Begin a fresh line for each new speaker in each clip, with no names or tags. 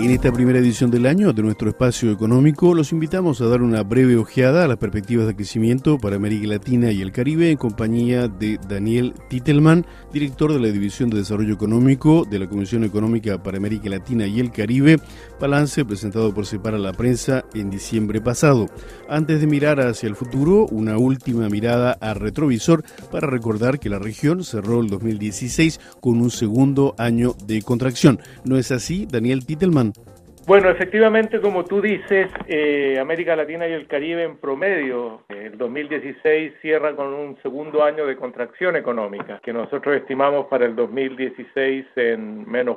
En esta primera edición del año de nuestro espacio económico, los invitamos a dar una breve ojeada a las perspectivas de crecimiento para América Latina y el Caribe en compañía de Daniel Titelman, director de la División de Desarrollo Económico de la Comisión Económica para América Latina y el Caribe, balance presentado por CEPAR a la prensa en diciembre pasado. Antes de mirar hacia el futuro, una última mirada al retrovisor para recordar que la región cerró el 2016 con un segundo año de contracción. ¿No es así, Daniel Titelman?
Bueno, efectivamente, como tú dices, América Latina y el Caribe en promedio, el 2016 cierra con un segundo año de contracción económica, que nosotros estimamos para el 2016 en menos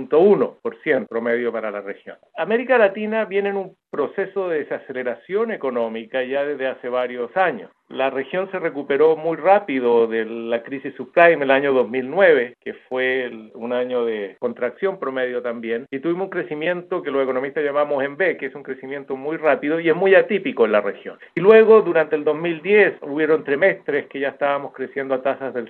1.1% promedio para la región. América Latina viene en un proceso de desaceleración económica ya desde hace varios años. La región se recuperó muy rápido de la crisis subprime el año 2009, que fue un año de contracción promedio también, y tuvimos un crecimiento que los economistas llamamos en V, que es un crecimiento muy rápido y es muy atípico en la región. Y luego, durante el 2010, hubieron trimestres que ya estábamos creciendo a tasas del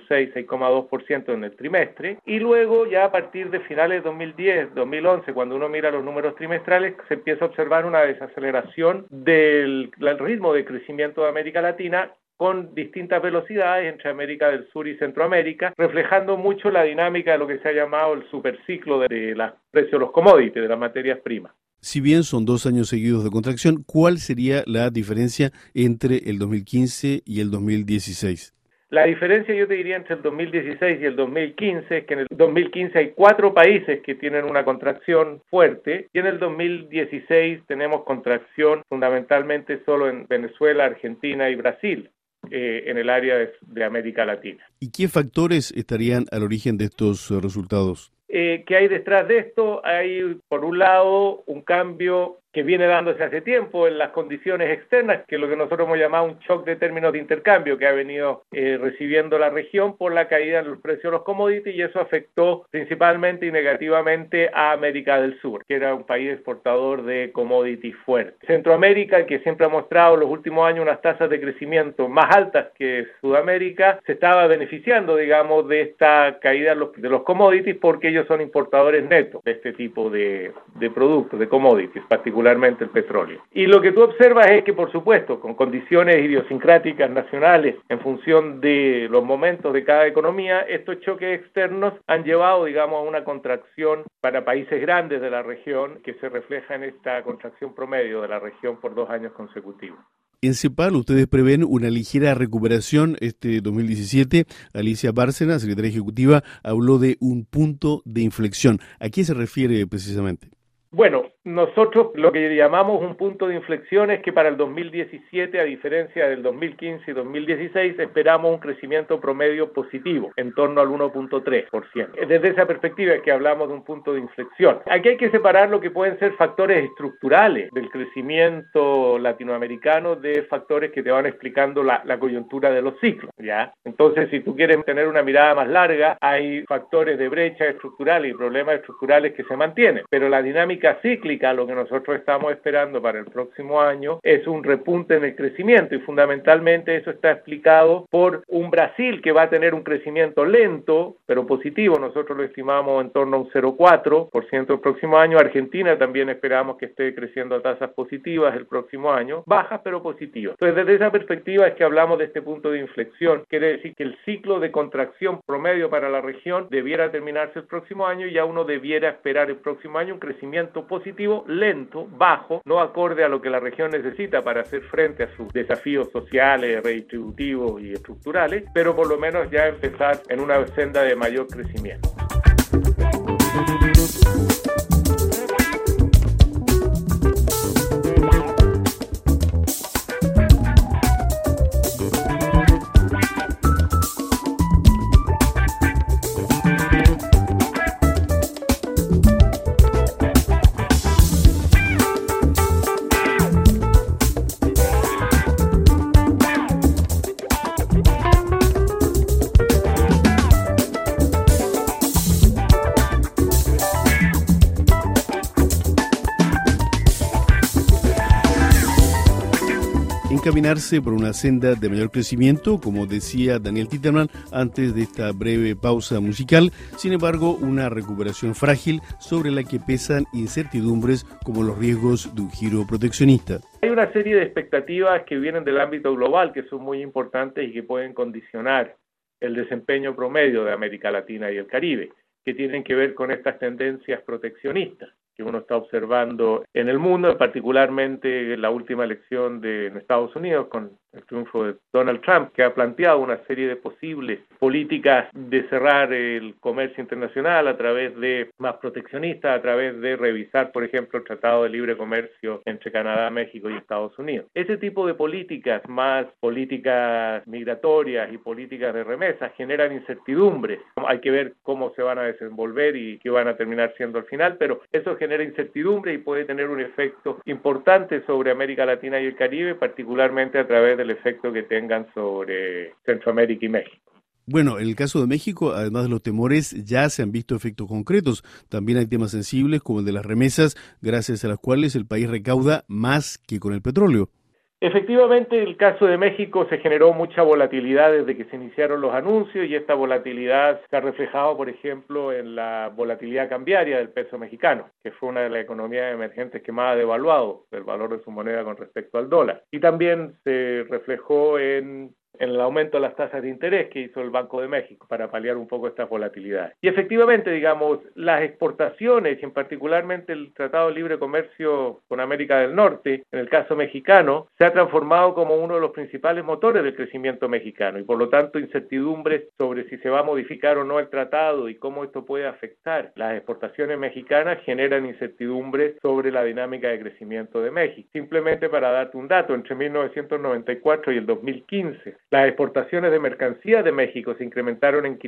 6,2% en el trimestre, y luego ya a partir de finales de 2010, 2011, cuando uno mira los números trimestrales, se empieza a observar una desaceleración del ritmo de crecimiento de América Latina con distintas velocidades entre América del Sur y Centroamérica, reflejando mucho la dinámica de lo que se ha llamado el superciclo de los precios de los commodities, de las materias primas.
Si bien son 2 años seguidos de contracción, ¿cuál sería la diferencia entre el 2015 y el 2016?
La diferencia, yo te diría, entre el 2016 y el 2015 es que en el 2015 hay 4 países que tienen una contracción fuerte y en el 2016 tenemos contracción fundamentalmente solo en Venezuela, Argentina y Brasil, en el área de América Latina.
¿Y qué factores estarían al origen de estos resultados?
¿Qué hay detrás de esto? Hay, por un lado, un cambio que viene dándose hace tiempo en las condiciones externas, que es lo que nosotros hemos llamado un shock de términos de intercambio que ha venido recibiendo la región por la caída en los precios de los commodities, y eso afectó principalmente y negativamente a América del Sur, que era un país exportador de commodities fuertes. Centroamérica, que siempre ha mostrado en los últimos años unas tasas de crecimiento más altas que Sudamérica, se estaba beneficiando, digamos, de esta caída de los commodities porque ellos son importadores netos de este tipo de productos, de commodities, particularmente el petróleo. Y lo que tú observas es que, por supuesto, con condiciones idiosincráticas nacionales en función de los momentos de cada economía, estos choques externos han llevado, digamos, a una contracción para países grandes de la región que se refleja en esta contracción promedio de la región por 2 años consecutivos.
En CEPAR, ustedes prevén una ligera recuperación este 2017. Alicia Bárcena, secretaria ejecutiva, habló de un punto de inflexión. ¿A qué se refiere precisamente?
Bueno, nosotros lo que llamamos un punto de inflexión es que para el 2017, a diferencia del 2015 y 2016, esperamos un crecimiento promedio positivo, en torno al 1.3%. Desde esa perspectiva es que hablamos de un punto de inflexión. Aquí hay que separar lo que pueden ser factores estructurales del crecimiento latinoamericano de factores que te van explicando la coyuntura de los ciclos, ¿ya? Entonces, si tú quieres tener una mirada más larga, hay factores de brecha estructural y problemas estructurales que se mantienen, pero la dinámica cíclica, lo que nosotros estamos esperando para el próximo año es un repunte en el crecimiento, y fundamentalmente eso está explicado por un Brasil que va a tener un crecimiento lento pero positivo. Nosotros lo estimamos en torno a un 0,4% el próximo año. Argentina también esperamos que esté creciendo a tasas positivas el próximo año, bajas pero positivas. Entonces, desde esa perspectiva es que hablamos de este punto de inflexión. Quiere decir que el ciclo de contracción promedio para la región debiera terminarse el próximo año y ya uno debiera esperar el próximo año un crecimiento positivo, lento, bajo, no acorde a lo que la región necesita para hacer frente a sus desafíos sociales, redistributivos y estructurales, pero por lo menos ya empezar en una senda de mayor crecimiento.
encaminarse por una senda de mayor crecimiento, como decía Daniel Titelman antes de esta breve pausa musical. Sin embargo, una recuperación frágil sobre la que pesan incertidumbres como los riesgos de un giro proteccionista.
Hay una serie de expectativas que vienen del ámbito global que son muy importantes y que pueden condicionar el desempeño promedio de América Latina y el Caribe, que tienen que ver con estas tendencias proteccionistas que uno está observando en el mundo, particularmente en la última elección en Estados Unidos con el triunfo de Donald Trump, que ha planteado una serie de posibles políticas de cerrar el comercio internacional a través de más proteccionistas, a través de revisar, por ejemplo, el Tratado de Libre Comercio entre Canadá, México y Estados Unidos. Ese tipo de políticas, más políticas migratorias y políticas de remesas, generan incertidumbres. Hay que ver cómo se van a desenvolver y qué van a terminar siendo al final, pero eso genera incertidumbre y puede tener un efecto importante sobre América Latina y el Caribe, particularmente a través del efecto que tengan sobre Centroamérica y México.
Bueno, en el caso de México, además de los temores, ya se han visto efectos concretos. También hay temas sensibles como el de las remesas, gracias a las cuales el país recauda más que con el petróleo.
Efectivamente, en el caso de México se generó mucha volatilidad desde que se iniciaron los anuncios y esta volatilidad se ha reflejado, por ejemplo, en la volatilidad cambiaria del peso mexicano, que fue una de las economías emergentes que más ha devaluado el valor de su moneda con respecto al dólar. Y también se reflejó en el aumento de las tasas de interés que hizo el Banco de México para paliar un poco estas volatilidades. Y efectivamente, digamos, las exportaciones, y en particularmente el Tratado de Libre Comercio con América del Norte, en el caso mexicano, se ha transformado como uno de los principales motores del crecimiento mexicano y por lo tanto incertidumbres sobre si se va a modificar o no el tratado y cómo esto puede afectar las exportaciones mexicanas generan incertidumbres sobre la dinámica de crecimiento de México. Simplemente para darte un dato, entre 1994 y el 2015, las exportaciones de mercancías de México se incrementaron en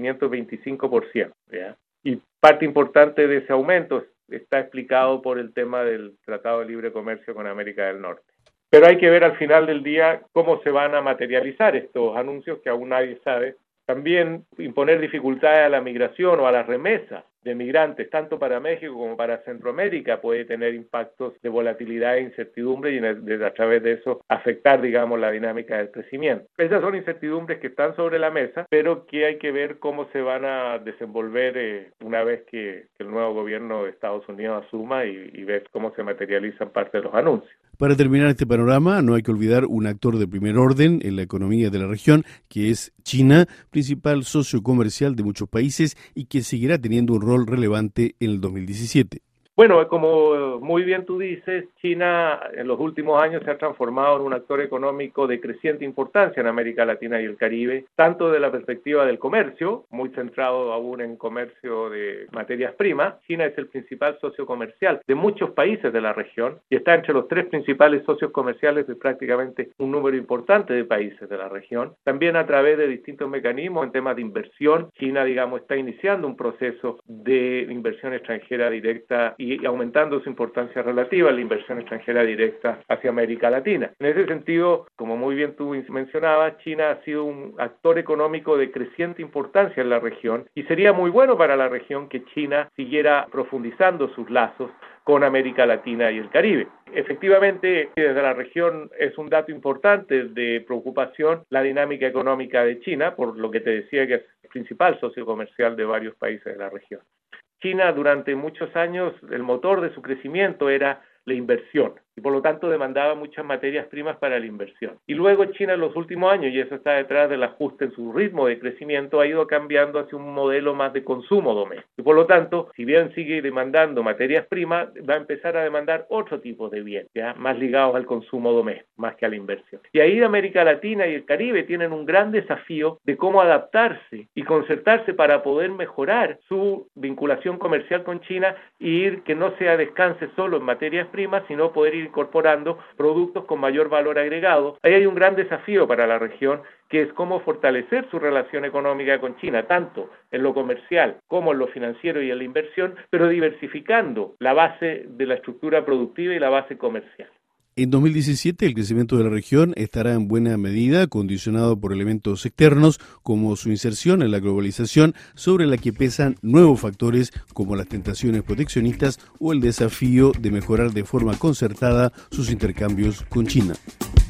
525%, ¿ya? Y parte importante de ese aumento está explicado por el tema del Tratado de Libre Comercio con América del Norte. Pero hay que ver al final del día cómo se van a materializar estos anuncios que aún nadie sabe. También imponer dificultades a la migración o a las remesas de migrantes, tanto para México como para Centroamérica, puede tener impactos de volatilidad e incertidumbre y a través de eso afectar, digamos, la dinámica del crecimiento. Esas son incertidumbres que están sobre la mesa, pero que hay que ver cómo se van a desenvolver una vez que el nuevo gobierno de Estados Unidos asuma y ver cómo se materializan parte de los anuncios.
Para terminar este panorama, no hay que olvidar un actor de primer orden en la economía de la región, que es China, principal socio comercial de muchos países y que seguirá teniendo un rol relevante en el 2017.
Bueno, como muy bien tú dices, China en los últimos años se ha transformado en un actor económico de creciente importancia en América Latina y el Caribe, tanto de la perspectiva del comercio, muy centrado aún en comercio de materias primas. China es el principal socio comercial de muchos países de la región y está entre los 3 principales socios comerciales de prácticamente un número importante de países de la región. También a través de distintos mecanismos en temas de inversión, China, digamos, está iniciando un proceso de inversión extranjera directa y aumentando su importancia relativa a la inversión extranjera directa hacia América Latina. En ese sentido, como muy bien tú mencionabas, China ha sido un actor económico de creciente importancia en la región y sería muy bueno para la región que China siguiera profundizando sus lazos con América Latina y el Caribe. Efectivamente, desde la región es un dato importante de preocupación la dinámica económica de China, por lo que te decía que es el principal socio comercial de varios países de la región. China durante muchos años el motor de su crecimiento era la inversión y por lo tanto demandaba muchas materias primas para la inversión. Y luego China en los últimos años, y eso está detrás del ajuste en su ritmo de crecimiento, ha ido cambiando hacia un modelo más de consumo doméstico. Y por lo tanto, si bien sigue demandando materias primas, va a empezar a demandar otro tipo de bienes, ¿ya? Más ligados al consumo doméstico, más que a la inversión. Y ahí América Latina y el Caribe tienen un gran desafío de cómo adaptarse y concertarse para poder mejorar su vinculación comercial con China y ir que no sea descanse solo en materias primas, sino poder ir incorporando productos con mayor valor agregado. Ahí hay un gran desafío para la región, que es cómo fortalecer su relación económica con China, tanto en lo comercial como en lo financiero y en la inversión, pero diversificando la base de la estructura productiva y la base comercial.
En 2017 el crecimiento de la región estará en buena medida condicionado por elementos externos como su inserción en la globalización, sobre la que pesan nuevos factores como las tentaciones proteccionistas o el desafío de mejorar de forma concertada sus intercambios con China.